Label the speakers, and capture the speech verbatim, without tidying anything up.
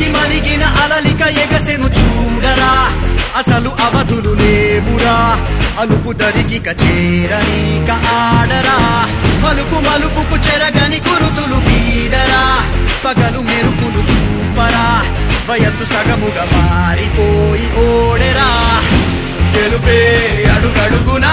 Speaker 1: మరిగి మరిగిన అలలిక ఎగసెను చూడరా అసలు అవధులు లేవురా అలుపు దరిగిక చేరనీక ఆడరా మలుపు మలుపుకు చెరగని గురుతులు వీడరా పగలు మెరుపులు చూపరా వయస్సు సగముగా మారిపోయి ఓడెరా గెలుపే అడుగడుగునా